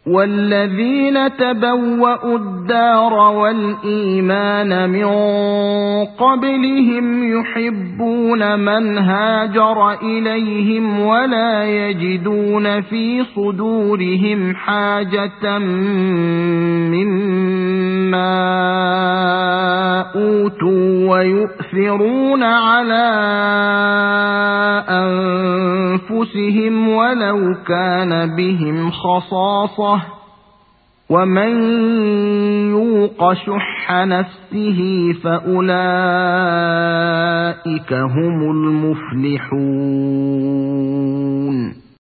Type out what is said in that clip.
والذين تبوأوا الدار والإيمان من قبلهم يحبون من هاجر إليهم ولا يجدون في صدورهم حاجة مما أوتوا ويؤثرون على أنفسهم ولو كان بهم خصاصة ومن يوق شح نفسه فأولئك هم المفلحون.